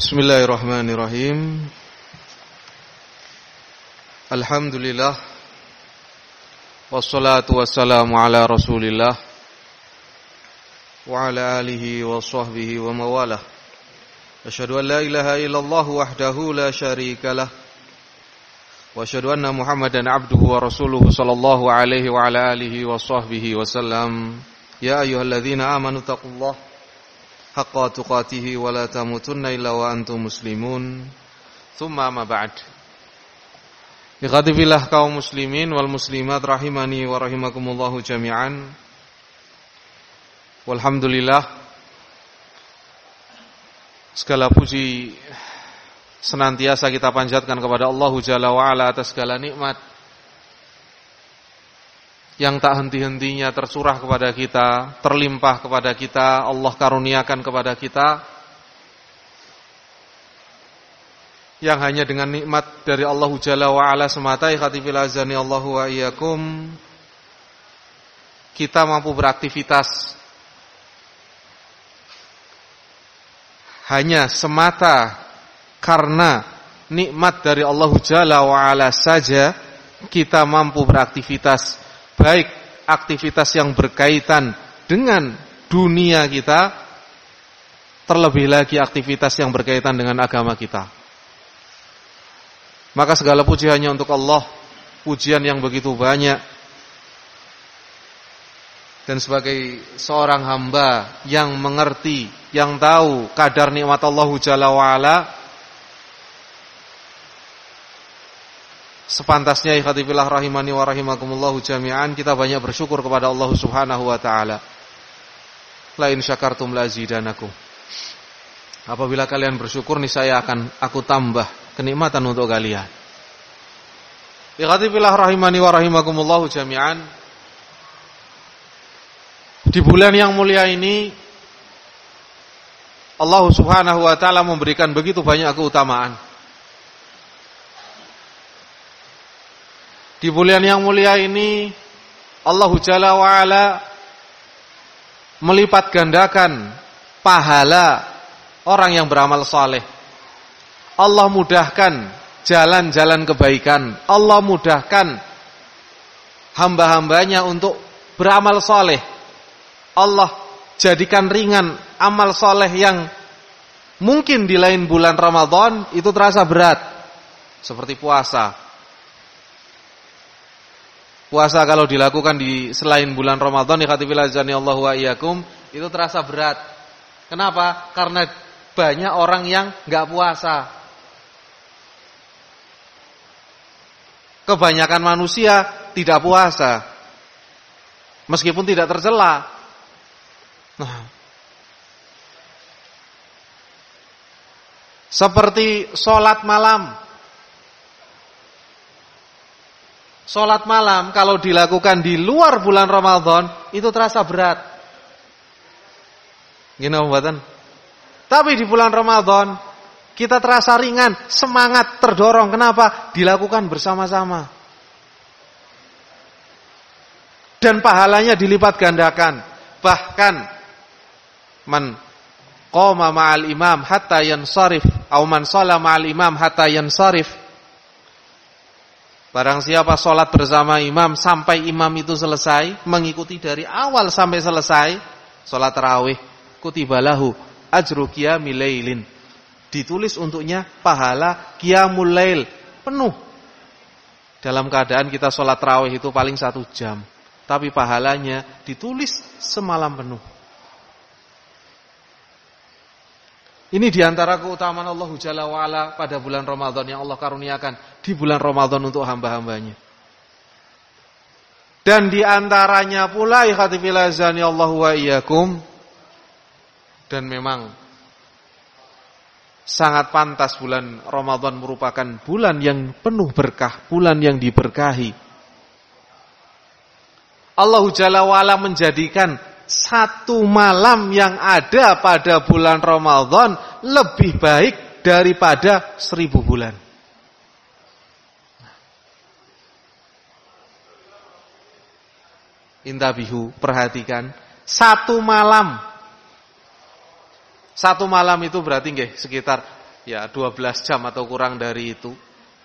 Bismillahirrahmanirrahim. Alhamdulillah. Wassalatu wassalamu ala Rasulillah wa ala alihi wa sahbihi wa mawalah. Asyhadu an la ilaha illallah wahdahu la syarikalah. Wa asyhadu anna Muhammadan abduhu wa rasuluhu sallallahu alaihi wa ala alihi wa sahbihi wa sallam. Ya ayyuhalladzina amanu taqullaha haqqa tuqatih wa la tamutunna illa wa antum muslimun. Tsumma ma ba'd. Ikhwati fillah kaum muslimin wal muslimat rahimani wa rahimakumullahu jami'an. Walhamdulillah, segala puji senantiasa kita panjatkan kepada Allah Jalla wa Ala atas segala nikmat yang tak henti-hentinya tercurah kepada kita, terlimpah kepada kita, Allah karuniakan kepada kita, yang hanya dengan nikmat dari Allah Jalla wa Ala semata, ikhwati fillah azani Allahu wa iyyakum, kita mampu beraktivitas hanya semata karena nikmat dari Allah Jalla wa Ala saja. Kita mampu beraktivitas, baik aktivitas yang berkaitan dengan dunia kita, terlebih lagi aktivitas yang berkaitan dengan agama kita. Maka segala puji hanya untuk Allah, pujian yang begitu banyak. Dan sebagai seorang hamba yang mengerti, yang tahu kadar nikmat Allah Jalla wa'ala, sepantasnya ikhwati fillah rahimani wa rahimakumullahu jami'an, kita banyak bersyukur kepada Allah Subhanahu wa ta'ala. La in syakartum la azidanakum. Apabila kalian bersyukur, niscaya akan aku tambah kenikmatan untuk kalian. Ikhwati fillah rahimani wa rahimakumullahu jami'an. Di bulan yang mulia ini Allah Subhanahu wa ta'ala memberikan begitu banyak keutamaan. Di bulan yang mulia ini Allah Jalla wa Ala melipat gandakan pahala orang yang beramal saleh. Allah mudahkan jalan-jalan kebaikan. Allah mudahkan hamba-hambanya untuk beramal saleh. Allah jadikan ringan amal saleh yang mungkin di lain bulan Ramadan itu terasa berat. Seperti puasa. Puasa kalau dilakukan di selain bulan Ramadan, ikhwati fillah azani Allah wa iyyakum, itu terasa berat. Kenapa? Karena banyak orang yang enggak puasa. Kebanyakan manusia tidak puasa, meskipun tidak tercela. Seperti sholat malam. Sholat malam kalau dilakukan di luar bulan Ramadan itu terasa berat. Gini pembuatan. Tapi di bulan Ramadan kita terasa ringan, semangat, terdorong. Kenapa? Dilakukan bersama-sama. Dan pahalanya dilipat gandakan. Bahkan man qoma ma'al imam hatta yansarif atau man shalla ma'al imam hatta yansarif. Barang siapa sholat bersama imam sampai imam itu selesai, mengikuti dari awal sampai selesai, sholat tarawih, kutibalahu ajru qiyamil lailin. Ditulis untuknya pahala qiyamul lail penuh. Dalam keadaan kita sholat tarawih itu paling 1 jam, tapi pahalanya ditulis semalam penuh. Ini diantara keutamaan Allah Jalla wa'ala pada bulan Ramadan yang Allah karuniakan di bulan Ramadan untuk hamba-hambanya. Dan diantaranya pula ikhwati fillah azani Allah wa iyyakum, dan memang sangat pantas bulan Ramadan merupakan bulan yang penuh berkah, bulan yang diberkahi. Allah Jalla wa'ala menjadikan satu malam yang ada pada bulan Ramadan lebih baik daripada 1000 bulan. Intabihu, perhatikan, satu malam. Satu malam itu berarti nggih sekitar ya 12 jam atau kurang dari itu.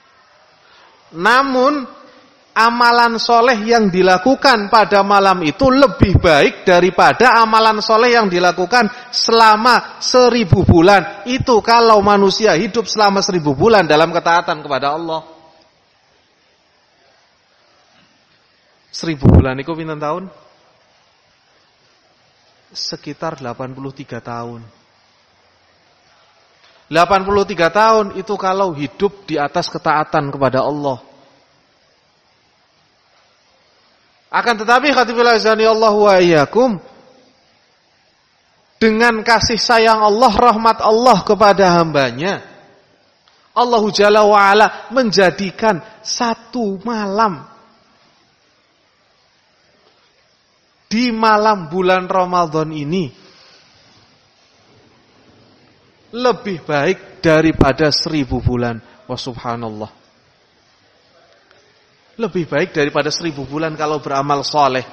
Namun amalan soleh yang dilakukan pada malam itu lebih baik daripada amalan soleh yang dilakukan selama 1000 bulan. Itu kalau manusia hidup selama 1000 bulan dalam ketaatan kepada Allah. 1000 bulan itu pinten tahun? Sekitar 83 tahun. 83 tahun itu kalau hidup di atas ketaatan kepada Allah. Akan tetapi khatibul azani Allah wa iyyakum, dengan kasih sayang Allah, rahmat Allah kepada hambanya, Allah Jalla wa ala menjadikan satu malam di malam bulan Ramadan ini lebih baik daripada 1000 bulan. Wa subhanallah. Lebih baik daripada 1000 bulan kalau beramal soleh.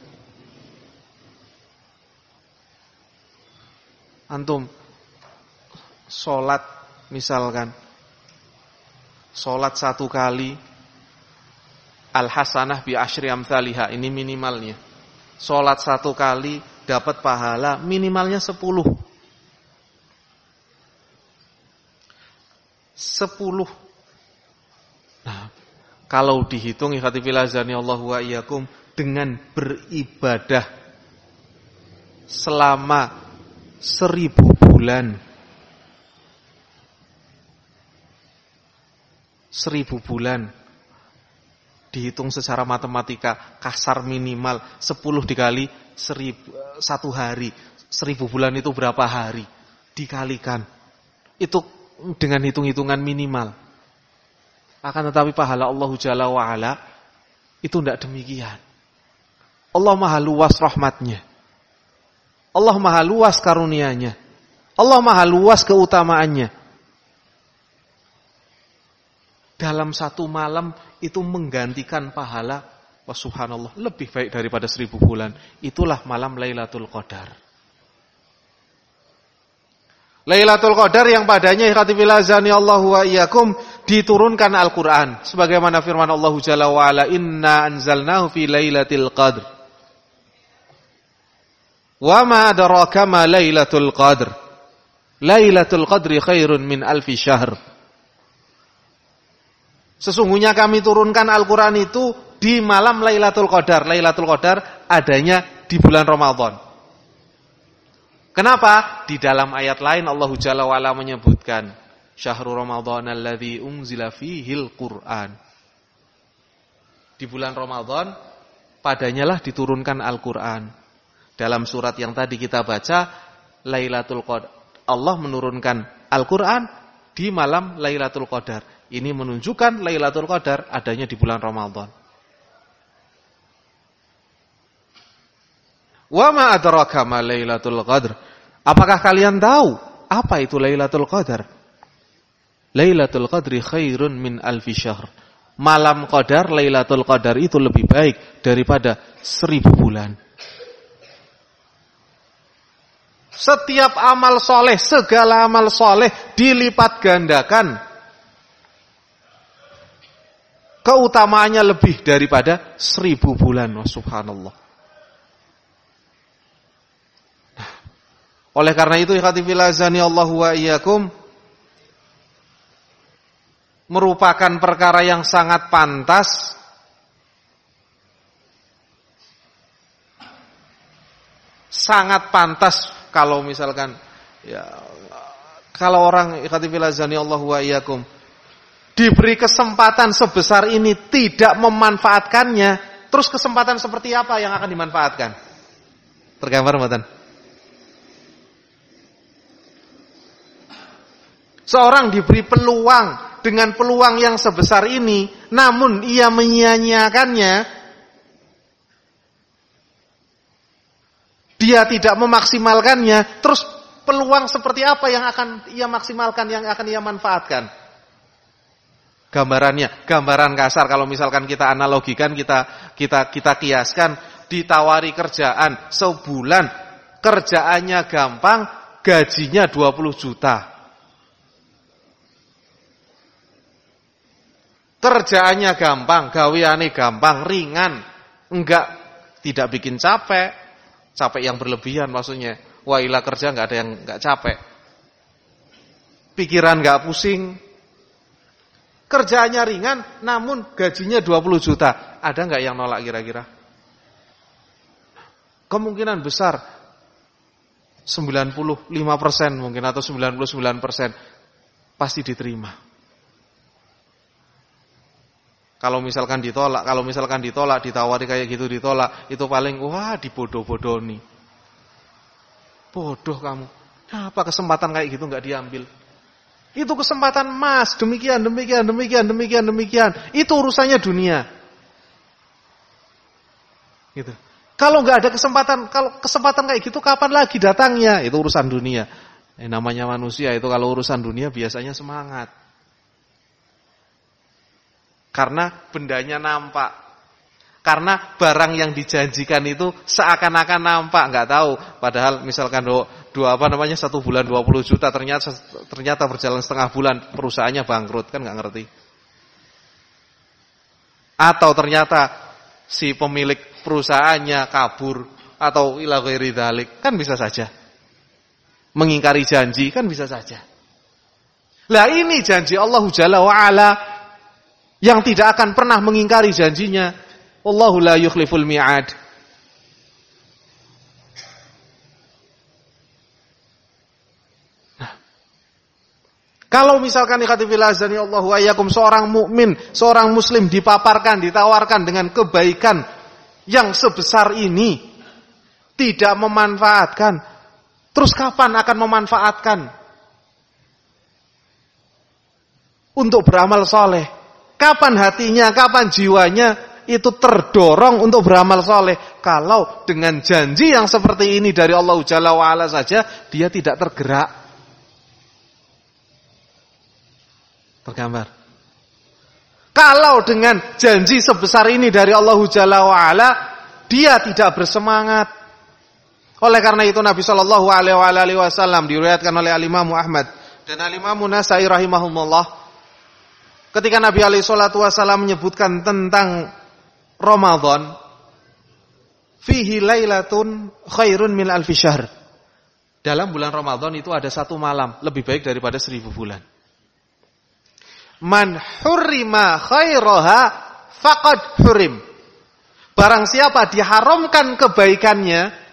Antum sholat misalkan, sholat 1 kali, al-hasanah bi asyri amthaliha, ini minimalnya. Sholat 1 kali dapat pahala minimalnya 10. 10. Nah, kalau dihitung ikhwatifil azani Allah wa iyyakum, dengan beribadah selama 1000 bulan, 1000 bulan dihitung secara matematika kasar minimal 10 dikali 1 hari, 1000 bulan itu berapa hari? Dikalikan. Itu dengan hitung-hitungan minimal. Akan tetapi pahala Allah Jalla wa'ala itu tidak demikian. Allah maha luas rahmatnya. Allah maha luas karunianya. Allah maha luas keutamaannya. Dalam satu malam itu menggantikan pahala, wa subhanallah, lebih baik daripada 1000 bulan. Itulah malam Lailatul Qadar. Lailatul Qadar yang padanya ikhwatifil azani Allahu wa iyyakum diturunkan Al-Qur'an sebagaimana firman Allah Jalla wa ala, inna anzalnahu fi lailatul qadr. Wa ma adraka ma lailatul qadr. Lailatul qadri khairun min alfi syahr. Sesungguhnya kami turunkan Al-Qur'an itu di malam Lailatul Qadar. Lailatul Qadar adanya di bulan Ramadan. Kenapa? Di dalam ayat lain Allah Jalla wa ala menyebutkan syahrul Ramadan alladzi unzila fihil Qur'an. Di bulan Ramadan padanyalah diturunkan Al-Qur'an. Dalam surat yang tadi kita baca, Lailatul Qadar, Allah menurunkan Al-Qur'an di malam Lailatul Qadar. Ini menunjukkan Lailatul Qadar adanya di bulan Ramadan. Wa ma adraka ma Lailatul Qadr. Apakah kalian tahu apa itu Lailatul Qadar? Lailatul Qadri khairun min alfi syahr. Malam Qadar, Lailatul Qadar itu lebih baik daripada 1000 bulan. Setiap amal soleh, segala amal soleh dilipat gandakan. Keutamaannya lebih daripada 1000 bulan. Wa subhanallah. Oleh karena itu ikhwatifil azani Allahu wa iyyakum, merupakan perkara yang sangat pantas kalau misalkan ya, kalau orang ikhwatifil azani Allahu wa iyyakum diberi kesempatan sebesar ini tidak memanfaatkannya, terus kesempatan seperti apa yang akan dimanfaatkan? Tergambar mboten? Seorang diberi peluang dengan peluang yang sebesar ini, namun ia menyia-nyiakannya, dia tidak memaksimalkannya, terus peluang seperti apa yang akan ia maksimalkan, yang akan ia manfaatkan? Gambarannya, gambaran kasar kalau misalkan kita analogikan, kita kiaskan, ditawari kerjaan sebulan, kerjaannya gampang, gajinya 20 juta. Kerjaannya gampang, gaweane gampang, ringan. Tidak bikin capek. Capek yang berlebihan maksudnya. Wa ila kerja enggak ada yang enggak capek. Pikiran enggak pusing. Kerjaannya ringan namun gajinya 20 juta. Ada enggak yang nolak kira-kira? Kemungkinan besar 95% mungkin atau 99% pasti diterima. Kalau misalkan ditolak, ditawari kayak gitu ditolak, itu paling wah dibodoh-bodohni. Bodoh kamu. Apa kesempatan kayak gitu enggak diambil? Itu kesempatan emas, demikian. Itu urusannya dunia. Gitu. Kalau enggak ada kesempatan kayak gitu kapan lagi datangnya? Itu urusan dunia. Namanya manusia itu kalau urusan dunia biasanya semangat. Karena bendanya nampak. Karena barang yang dijanjikan itu seakan-akan nampak, enggak tahu. Padahal misalkan satu bulan 20 juta ternyata berjalan setengah bulan perusahaannya bangkrut, kan enggak ngerti. Atau ternyata si pemilik perusahaannya kabur atau ila ghairi dzalik, kan bisa saja. Mengingkari janji kan bisa saja. Lah ini janji Allah Jalla wa Ala yang tidak akan pernah mengingkari janjinya. Wallahu la yukhliful mi'ad. Nah, kalau misalkan ikhwatifil azani Allahu wa iyyakum seorang mukmin, seorang muslim dipaparkan, ditawarkan dengan kebaikan yang sebesar ini tidak memanfaatkan, terus kapan akan memanfaatkan untuk beramal soleh? Kapan hatinya, kapan jiwanya itu terdorong untuk beramal soleh? Kalau dengan janji yang seperti ini dari Allah Jalla wa'ala saja, dia tidak tergerak. Tergambar. Kalau dengan janji sebesar ini dari Allah Jalla wa'ala, dia tidak bersemangat. Oleh karena itu Nabi Shallallahu Alaihi Wasallam diriwayatkan oleh Al-Imam Ahmad dan Al-Imam Nasai rahimahumullah. Ketika Nabi alaihi salatu wasallam menyebutkan tentang Ramadan, fihi lailatun khairun min alfi syahr. Dalam bulan Ramadan itu ada satu malam lebih baik daripada 1000 bulan. Man hurrima khairaha faqad hurim. Barang siapa diharamkan kebaikannya,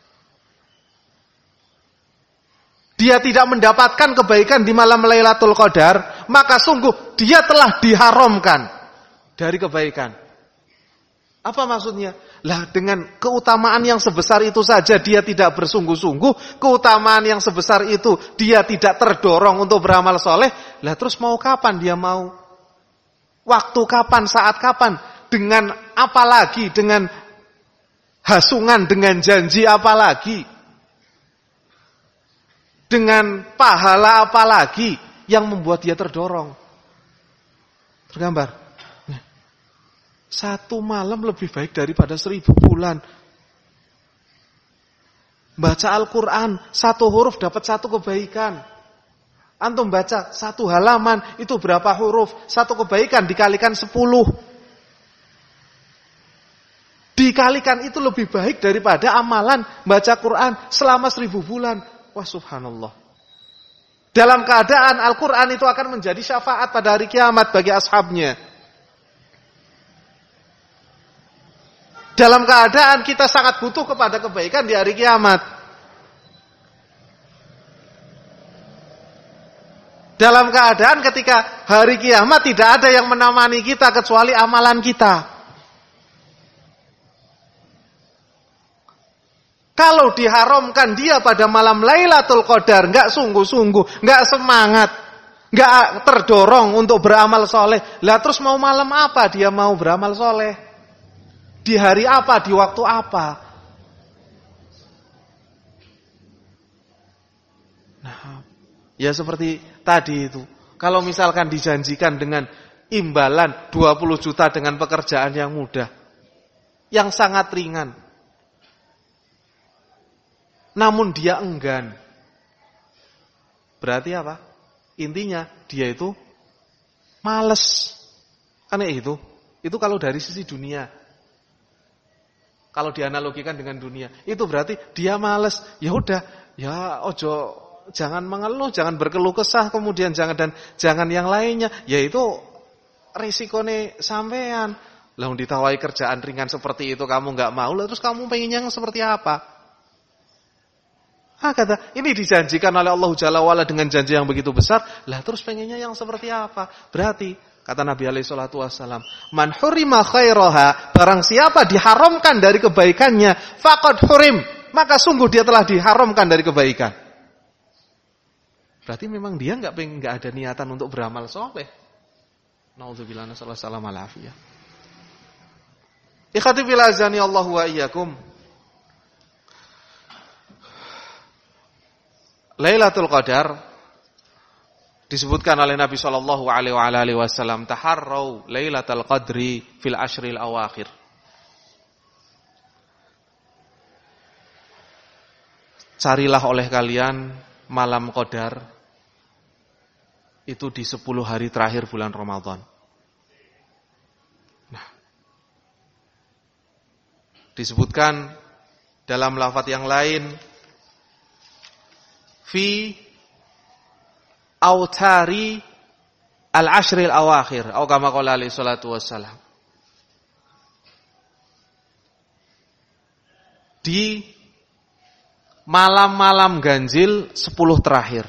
dia tidak mendapatkan kebaikan di malam Lailatul Qadar, maka sungguh dia telah diharamkan dari kebaikan. Apa maksudnya? Lah dengan keutamaan yang sebesar itu saja dia tidak bersungguh-sungguh, keutamaan yang sebesar itu dia tidak terdorong untuk beramal soleh, lah terus mau kapan dia mau? Waktu kapan, saat kapan? Dengan apa lagi? Dengan hasungan, dengan janji apa lagi? Dengan pahala apa lagi yang membuat dia terdorong? Tergambar. Satu malam lebih baik daripada 1000 bulan. Baca Al-Quran, satu huruf dapat satu kebaikan. Antum baca satu halaman, itu berapa huruf? Satu kebaikan dikalikan 10. Dikalikan itu lebih baik daripada amalan baca Quran selama 1000 bulan. Wah subhanallah. Dalam keadaan Al-Quran itu akan menjadi syafaat pada hari kiamat bagi ashabnya. Dalam keadaan kita sangat butuh kepada kebaikan di hari kiamat. Dalam keadaan ketika hari kiamat tidak ada yang menemani kita kecuali amalan kita. Kalau diharamkan dia pada malam Lailatul Qadar, enggak sungguh-sungguh, enggak semangat, enggak terdorong untuk beramal soleh. Lah terus mau malam apa dia mau beramal soleh? Di hari apa, di waktu apa? Nah, ya seperti tadi itu. Kalau misalkan dijanjikan dengan imbalan 20 juta dengan pekerjaan yang mudah, yang sangat ringan, namun dia enggan. Berarti apa? Intinya dia itu malas. Aneh itu. Itu kalau dari sisi dunia. Kalau dianalogikan dengan dunia, itu berarti dia males. Ya udah, ya ojo, jangan mengeluh, jangan berkeluh kesah, kemudian jangan yang lainnya. Yaitu risikone sampean. Lah ditawai kerjaan ringan seperti itu kamu nggak mau, terus kamu pengen yang seperti apa? Kata, ini dijanjikan oleh Allah Jalla wa'ala dengan janji yang begitu besar. Lah terus pengennya yang seperti apa? Berarti kata Nabi alaihi salatu wassalam, man hurima khairaha, barang siapa diharamkan dari kebaikannya, faqad hurim, maka sungguh dia telah diharamkan dari kebaikan. Berarti memang dia enggak ada niatan untuk beramal saleh. Nauzubillah nasallallahu alaihi wasallam. Ikhwati fil azani Allah wa iyyakum. Lailatul Qadar disebutkan oleh Nabi sallallahu alaihi wasallam, taharrau lailatul qadri fil ashril awakhir. Carilah oleh kalian malam Qadar itu di 10 hari terakhir bulan Ramadan. Nah, disebutkan dalam lafaz yang lain, fi autari al-ashril awakhir, atau kama qala alaihi salatu wassalam. Di malam-malam ganjil 10 terakhir.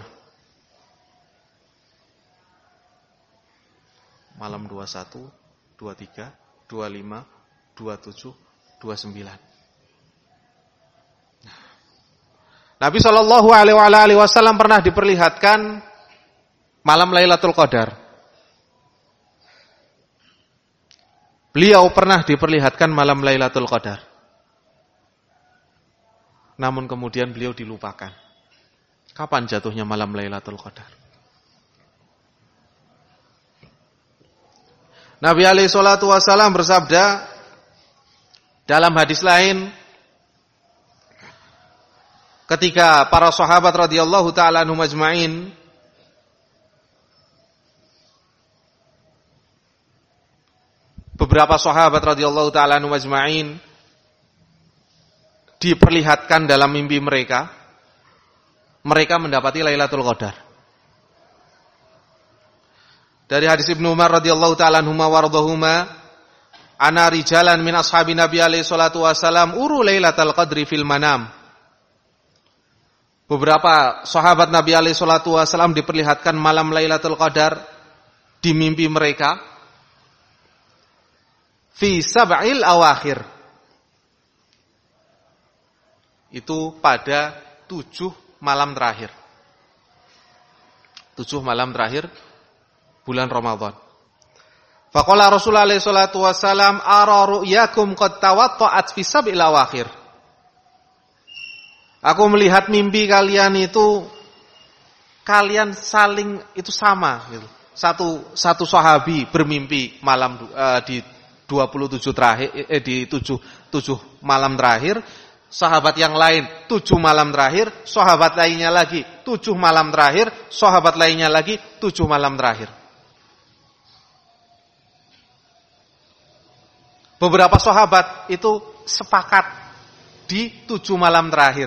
Malam 21, 23, 25, 27, 29. Nabi sallallahu alaihi wasallam pernah diperlihatkan malam Lailatul Qadar. Beliau pernah diperlihatkan malam Lailatul Qadar. Namun kemudian beliau dilupakan. Kapan jatuhnya malam Lailatul Qadar? Nabi alaihi salatu wasallam bersabda dalam hadis lain, ketika para sahabat radhiyallahu taala anhum ajma'in beberapa sahabat radhiyallahu taala anhum ajma'in diperlihatkan dalam mimpi mereka mendapati Lailatul Qadar. Dari hadis Ibnu Umar radhiyallahu taala anhuma wardahuma, ana rijalan min ashabi Nabi alaihi salatu wasalam uru Lailatul Qadri fil manam. Beberapa sahabat Nabi alaihi salatu wasalam diperlihatkan malam Lailatul Qadar di mimpi mereka fi sab'il awakhir. Itu pada 7 malam terakhir. 7 malam terakhir bulan Ramadan. Faqala Rasulullah alaihi salatu wasalam, ara ru'yakum qad tawatta'at fi sab'il awakhir. Aku melihat mimpi kalian itu, kalian saling itu sama gitu. Satu sahabi bermimpi malam di 27 terakhir di 7 malam terakhir, sahabat yang lain 7 malam terakhir, sahabat lainnya lagi 7 malam terakhir, sahabat lainnya lagi 7 malam terakhir. Beberapa sahabat itu sepakat di 7 malam terakhir.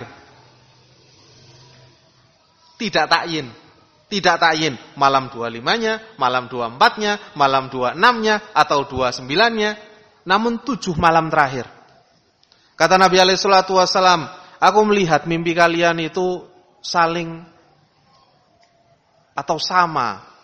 Tidak takyin malam 25-nya, malam 24-nya, malam 26-nya atau 29-nya, namun 7 malam terakhir. Kata Nabi alaihi salatu wasallam, aku melihat mimpi kalian itu saling atau sama.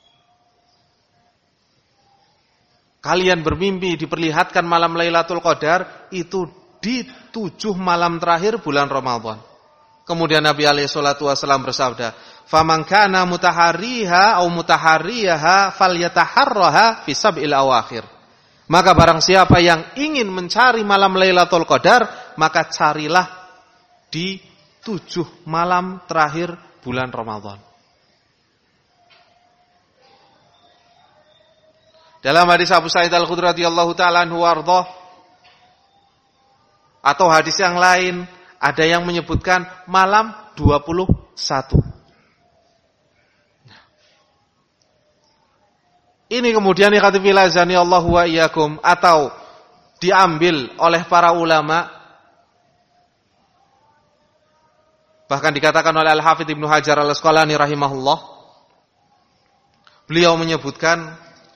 Kalian bermimpi diperlihatkan malam Lailatul Qadar itu di 7 malam terakhir bulan Ramadan. Kemudian Nabi alaihi salatu wasallam bersabda, "Faman kana mutaharriha aw mutaharriyaha falyataharraha fi sab'il awakhir." Maka barang siapa yang ingin mencari malam Lailatul Qadar, maka carilah di 7 malam terakhir bulan Ramadan. Dalam hadis Abu Sa'id Al-Khudri radhiyallahu ta'ala anhu warḍah, atau hadis yang lain, ada yang menyebutkan malam 21. Ini kemudian ikhwatifillah azani Allah wa iyyakum, atau diambil oleh para ulama, bahkan dikatakan oleh Al-Hafidz Ibnu Hajar Al-Asqalani rahimahullah, beliau menyebutkan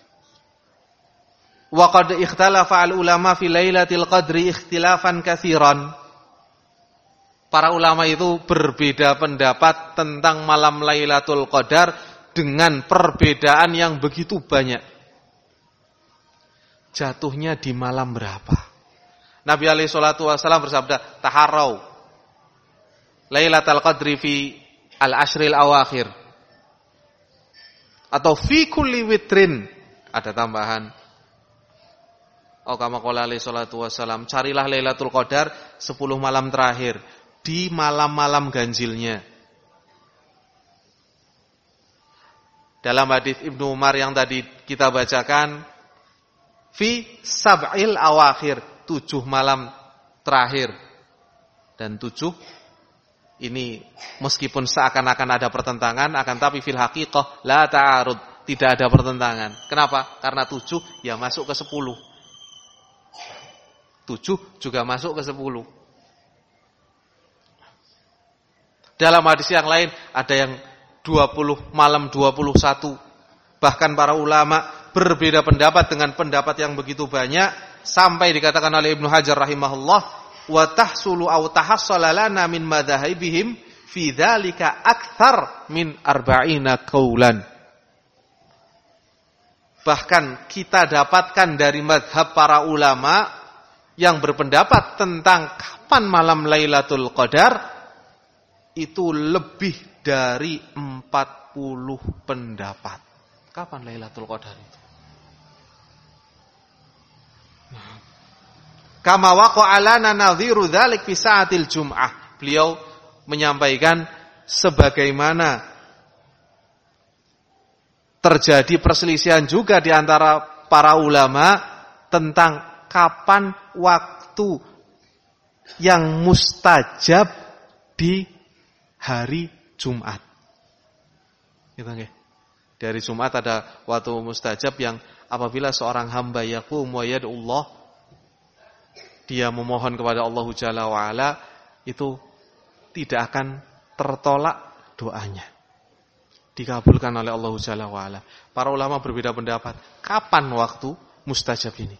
wa qad ikhtalafa al-ulama fi lailatul qadri ikhtilafan katsiran. Para ulama itu berbeda pendapat tentang malam Lailatul Qadar dengan perbedaan yang begitu banyak. Jatuhnya di malam berapa? Nabi alaihi salatu wasallam bersabda, "Taharrau Lailatul Qadri fi al-ashril awakhir." Atau fi kulli witrin, ada tambahan. Kama qala alaihi salatu wasallam, carilah Lailatul Qadar 10 malam terakhir, di malam-malam ganjilnya. Dalam hadis Ibnu Umar yang tadi kita bacakan, fi sab'il awakhir, 7 malam terakhir. Dan 7 ini meskipun seakan-akan ada pertentangan, akan tapi fil haqiqah la ta'arud, tidak ada pertentangan. Kenapa? Karena 7 ya masuk ke 10. 7 juga masuk ke 10. Dalam hadis yang lain ada yang 20 malam 21. Bahkan para ulama berbeda pendapat dengan pendapat yang begitu banyak, sampai dikatakan oleh Ibnu Hajar rahimahullah, wa tahsulu aw tahassala lana min madzhabihim fi dzalika aktsar min 40 qaulan. Bahkan kita dapatkan dari mazhab para ulama yang berpendapat tentang kapan malam Lailatul Qadar itu lebih dari 40 pendapat. Kapan Lailatul Qadar itu? Kama waqa'a lana nadhiru dzalik fi sa'atil Jum'ah. Beliau menyampaikan sebagaimana terjadi perselisihan juga di antara para ulama tentang kapan waktu yang mustajab di hari Jumat. Gitu nggih. Dari Jumat ada waktu mustajab yang apabila seorang hamba yaqum wa yad'ullah, dia memohon kepada Allah Jalla wa Ala, itu tidak akan tertolak doanya. Dikabulkan oleh Allah Jalla wa Ala. Para ulama berbeda pendapat, kapan waktu mustajab ini?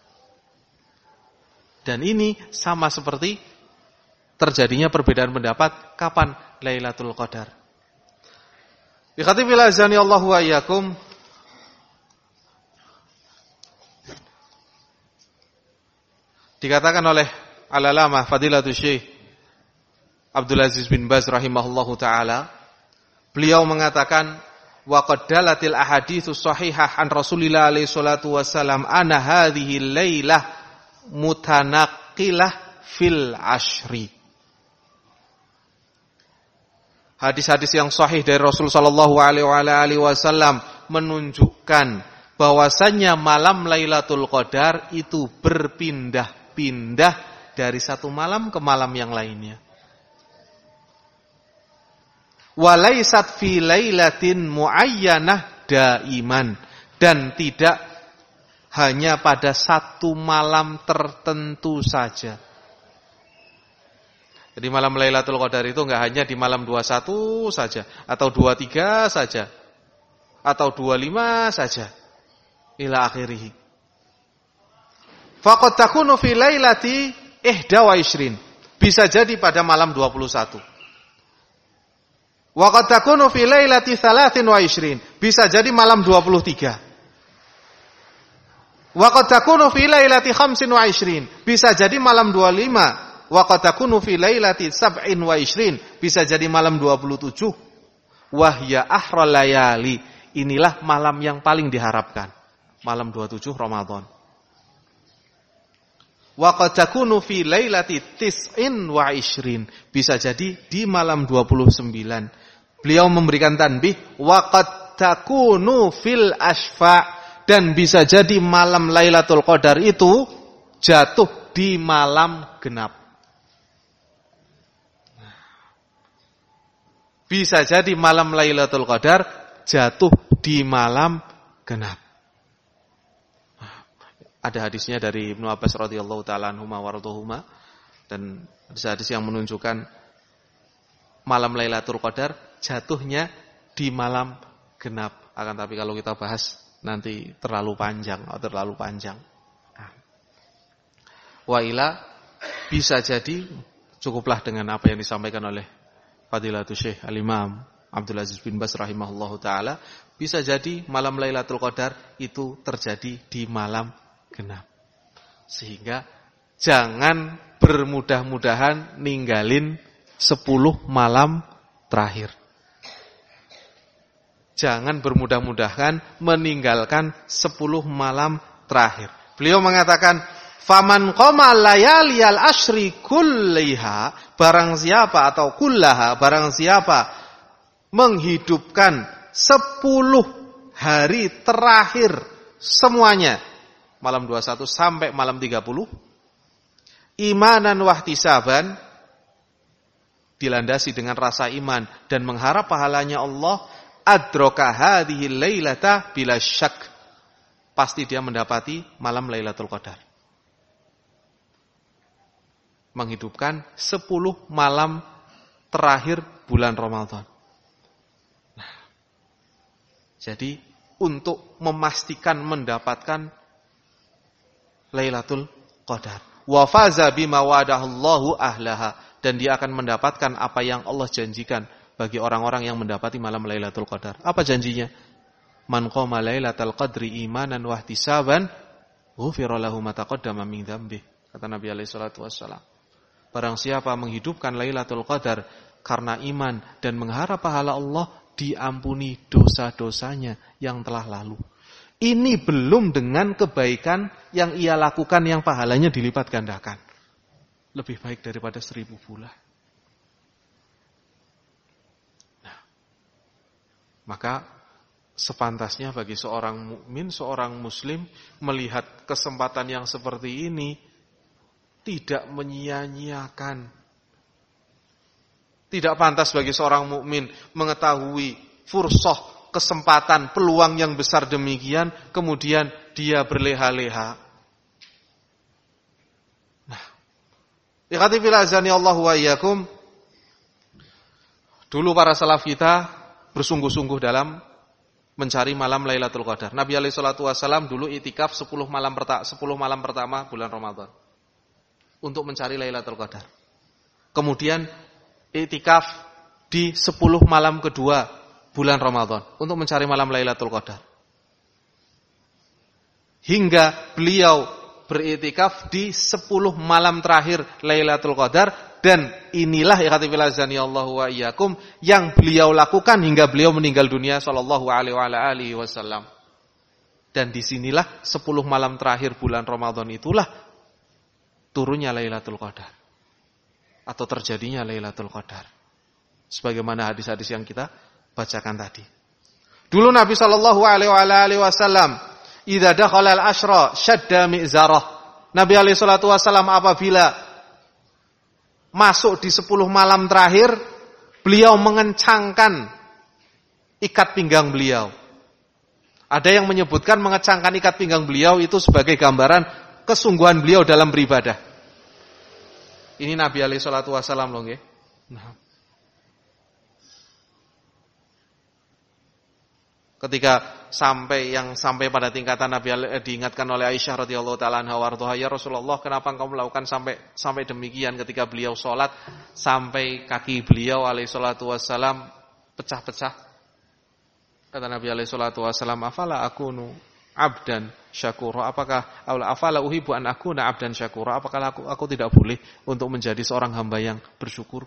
Dan ini sama seperti terjadinya perbedaan pendapat kapan Lailatul Qadar. Ikhwatifil azani Allah wa iyyakum. Dikatakan oleh Al-Alamah Fadilatul Syekh Abdul Aziz bin Baz rahimahullahu taala, beliau mengatakan, wa qad dalatil ahaditsus shahihah an Rasulillah alaihi salatu wasalam ana hadhihi lailah mutanaqqilah fil ashri. Hadis-hadis yang sahih dari Rasul sallallahu alaihi wasallam menunjukkan bahwasannya malam Lailatul Qadar itu berpindah-pindah dari satu malam ke malam yang lainnya. Walaisat fi lailatin muayyanah daiman, dan tidak hanya pada satu malam tertentu saja. Jadi malam Lailatul Qadar itu enggak hanya di malam 21 saja, atau 23 saja, atau 25 saja, ila akhirih. Faqad takunu fi lailati 21, bisa jadi pada malam 21. Wa qad takunu fi lailati 23, bisa jadi malam 23. Wa qad takunu fi lailati 25, bisa jadi malam 25. Wa qad takunu fi lailati 27, bisa jadi malam 27. Wahya ahral layali, inilah malam yang paling diharapkan, malam 27 Ramadan. Wa qad takunu fi lailati 29, bisa jadi di malam 29. Beliau memberikan tanbih, wa qad takunu fil asfa, dan bisa jadi malam Lailatul Qadar itu jatuh di malam genap. Bisa jadi malam Lailatul Qadar jatuh di malam genap. Ada hadisnya dari Ibnu Abbas radhiyallahu taala anhuma warḍahuma, dan hadis yang menunjukkan malam Lailatul Qadar jatuhnya di malam genap. Akan tapi kalau kita bahas nanti terlalu panjang. Wa ila, bisa jadi cukuplah dengan apa yang disampaikan oleh Fadilatul Syekh Al-Imam Abdul Aziz bin Baz rahimahullahu taala. Bisa jadi malam Lailatul Qadar itu terjadi di malam genap. Sehingga jangan bermudah-mudahan ninggalin 10 malam terakhir. Jangan bermudah-mudahan meninggalkan 10 malam terakhir. Beliau mengatakan, faman qama layaliyal ashri kulliha, barang siapa atau kullaha, barang siapa menghidupkan 10 hari terakhir semuanya, malam 21 sampai malam 30, imanan wahtisaban, dilandasi dengan rasa iman dan mengharap pahalanya Allah, adraka hadhihi lailata bila syak, pasti dia mendapati malam Lailatul Qadar. Menghidupkan 10 malam terakhir bulan Ramadan. Nah, jadi untuk memastikan mendapatkan Lailatul Qadar, wa faza bima wa'adahallahu ahlaha, dan dia akan mendapatkan apa yang Allah janjikan bagi orang-orang yang mendapati malam Lailatul Qadar. Apa janjinya? Man qama Lailatul Qadri imanan wa ihtisaban, ghufira lahu ma taqaddama min dzambihi. Kata Nabi alaihi salatu wassalam. Barang siapa menghidupkan Lailatul Qadar karena iman dan mengharap pahala Allah, diampuni dosa-dosanya yang telah lalu. Ini belum dengan kebaikan yang ia lakukan yang pahalanya dilipat gandakan. Lebih baik daripada 1000 bulan. Nah, maka sepantasnya bagi seorang mukmin, seorang muslim melihat kesempatan yang seperti ini tidak menyia-nyiakan. Tidak pantas bagi seorang mukmin mengetahui fursah, kesempatan, peluang yang besar demikian, kemudian dia berleha-leha. Nah, ikhwati fillah azani Allah wa iyyakum, dulu para salaf kita bersungguh-sungguh dalam mencari malam Lailatul Qadar. Nabi alaihi salatu wasallam dulu itikaf 10 malam pertama bulan Ramadan untuk mencari Lailatul Qadar. Kemudian itikaf di 10 malam kedua bulan Ramadan untuk mencari malam Lailatul Qadar. Hingga beliau beritikaf di 10 malam terakhir Lailatul Qadar, dan inilah ikhwati fillah azanillahu wa iyyakum yang beliau lakukan hingga beliau meninggal dunia sallallahu alaihi wasallam. Dan disinilah 10 malam terakhir bulan Ramadan itulah turunnya Lailatul Qadar atau terjadinya Lailatul Qadar. Sebagaimana hadis-hadis yang kita bacakan tadi. Dulu Nabi sallallahu alaihi wasallam idza dakhala al-ashra shadda mi'zarah. Nabi alaihi salatu wasallam apabila masuk di 10 malam terakhir, beliau mengencangkan ikat pinggang beliau. Ada yang menyebutkan mengencangkan ikat pinggang beliau itu sebagai gambaran kesungguhan beliau dalam beribadah. Ini Nabi alaihi salatu wasallam loh nggih. Nah. Ketika sampai pada tingkatan Nabi diingatkan oleh Aisyah radhiyallahu taala anha warḍaha, ya Rasulullah, kenapa engkau melakukan sampai demikian? Ketika beliau salat sampai kaki beliau alaihi salatu wasallam pecah-pecah. Kata Nabi alaihi salatu wasallam, afala akunu abdan syakura, apakah afala uhibbu an akuna abdan syakura, apakah aku tidak boleh untuk menjadi seorang hamba yang bersyukur?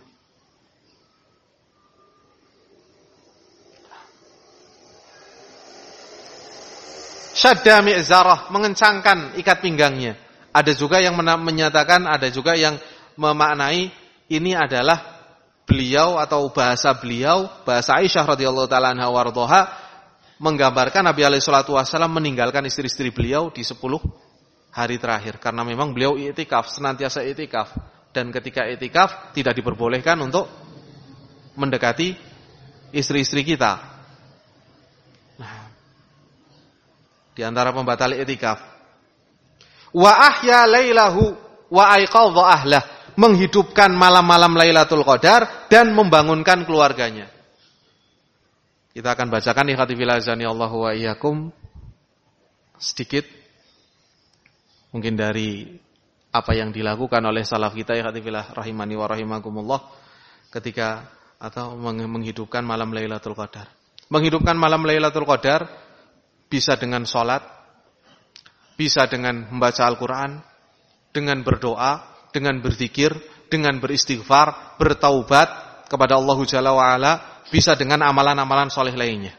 Syadda mi'zarah, mengencangkan ikat pinggangnya. Ada juga yang menyatakan, ada juga yang memaknai ini adalah beliau atau bahasa Aisyah radhiyallahu taala anha warḍaha menggambarkan Nabi alaihi salatu wasallam meninggalkan istri-istri beliau di 10 hari terakhir karena memang beliau i'tikaf, senantiasa i'tikaf, dan ketika i'tikaf tidak diperbolehkan untuk mendekati istri-istri kita. Di antara pembatal i'tikaf. wa ahya lailahu wa aiqadha ahlah, menghidupkan malam-malam Lailatul Qadar dan membangunkan keluarganya. Kita akan bacakan ikhwati fillah azani Allahu wa iyyakum sedikit mungkin dari apa yang dilakukan oleh salaf kita ikhwati fillah rahimani wa rahimakumullah ketika atau menghidupkan malam Lailatul Qadar. Menghidupkan malam Lailatul Qadar bisa dengan salat, bisa dengan membaca Al-Qur'an, dengan berdoa, dengan berzikir, dengan beristighfar, bertaubat kepada Allah Jalla wa Ala, bisa dengan amalan-amalan soleh lainnya.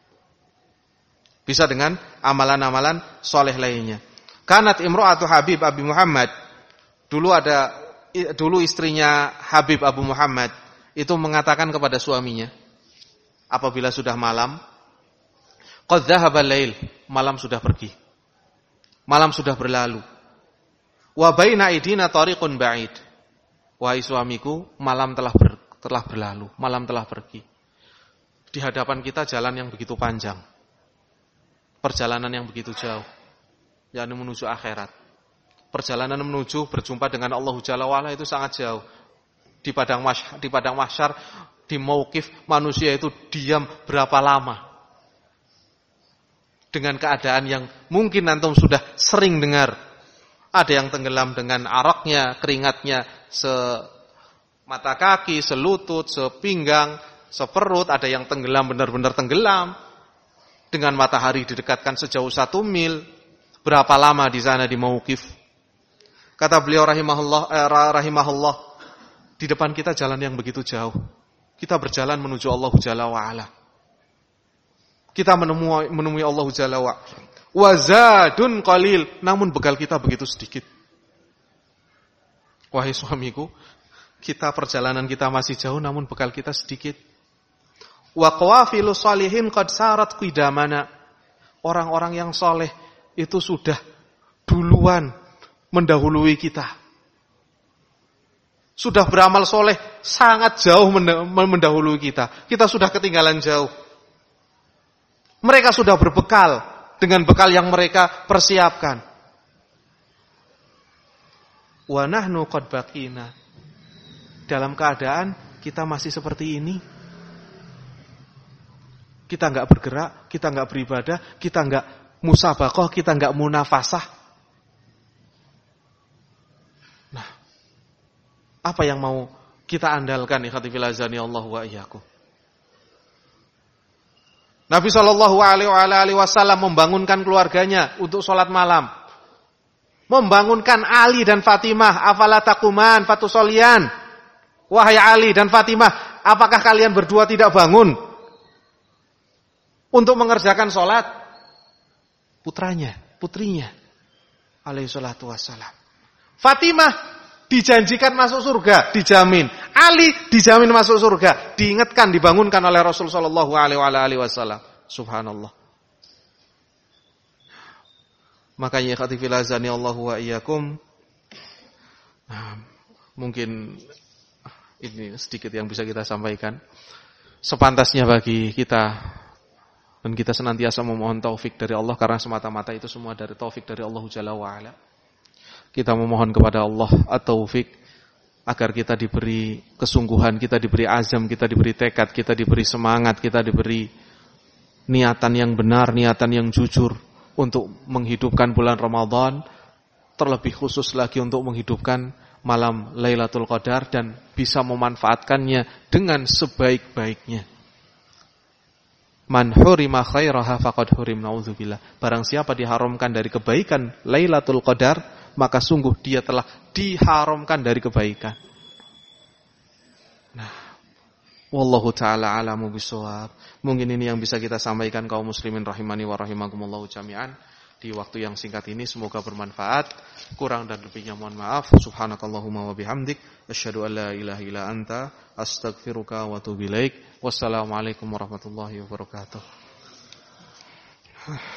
Bisa dengan amalan-amalan soleh lainnya. Kanat imro'atu Habib Abi Muhammad, dulu istrinya Habib Abu Muhammad itu mengatakan kepada suaminya apabila sudah malam, qad dhahaba al-lail, malam sudah pergi. Malam sudah berlalu. Wa baina aidina tariqun ba'id. Wahai suamiku, malam telah berlalu, malam telah pergi. Di hadapan kita jalan yang begitu panjang. Perjalanan yang begitu jauh. yakni menuju akhirat. Perjalanan menuju berjumpa dengan Allah Jalla wa Ala itu sangat jauh. Di padang mahsyar, di mauqif manusia itu diam berapa lama. Dengan keadaan yang mungkin antum sudah sering dengar. Ada yang tenggelam dengan araknya, keringatnya semata kaki, selutut, sepinggang, seperut. Ada yang tenggelam benar-benar tenggelam. Dengan matahari didekatkan sejauh 1 mil. Berapa lama di sana di mauqif? Kata beliau rahimahullah, di depan kita jalan yang begitu jauh. Kita berjalan menuju Allah Jalla wa Ala. Kita menemui Allah Jalla wa Ala. Wazadun qalil, namun bekal kita begitu sedikit. Wahai suamiku, perjalanan kita masih jauh namun bekal kita sedikit. Wa qawafilu salihin qad sarat qidamana. Orang-orang yang soleh itu sudah duluan mendahului kita. Sudah beramal soleh sangat jauh mendahului kita. Kita sudah ketinggalan jauh. Mereka sudah berbekal dengan bekal yang mereka persiapkan. Wa nahnu qad baqina. Dalam keadaan kita masih seperti ini. Kita enggak bergerak, kita enggak beribadah, kita enggak musabaqah, kita enggak munafasah. Nah, apa yang mau kita andalkan ikhwati fillah azani Allah wa iyyakum? Nabi SAW membangunkan keluarganya untuk sholat malam. Membangunkan Ali dan Fatimah. Afala taquman fatusolian. Wahai Ali dan Fatimah, apakah kalian berdua tidak bangun untuk mengerjakan sholat? Putrinya alaihi salatu wassalam. Fatimah dijanjikan masuk surga, dijamin. Ali dijamin masuk surga, diingatkan, dibangunkan oleh Rasul sallallahu alaihi wasallam. Subhanallah. Makanya ikhwati fillah azani Allahu wa iyyakum. Mungkin ini sedikit yang bisa kita sampaikan. Sepantasnya bagi kita dan kita senantiasa memohon taufik dari Allah, karena semata-mata itu semua dari taufik dari Allah Jalla wa Ala. Kita memohon kepada Allah at-taufik agar kita diberi kesungguhan, kita diberi azam, kita diberi tekad, kita diberi semangat, kita diberi niatan yang benar, niatan yang jujur untuk menghidupkan bulan Ramadan, terlebih khusus lagi untuk menghidupkan malam Lailatul Qadar dan bisa memanfaatkannya dengan sebaik-baiknya. Man hurima khairaha faqad hurim, naudzubillah. Barang siapa diharamkan dari kebaikan Lailatul Qadar, maka sungguh dia telah diharamkan dari kebaikan. Nah, wallahu taala alamu bisawab. Mungkin ini yang bisa kita sampaikan kaum muslimin rahimani wa rahimakumullah jami'an di waktu yang singkat ini, semoga bermanfaat. Kurang dan lebihnya mohon maaf. Subhanakallahumma wa bihamdik asyhadu an la ilaha illa anta astaghfiruka wa atubu ilaik. Wassalamualaikum warahmatullahi wabarakatuh.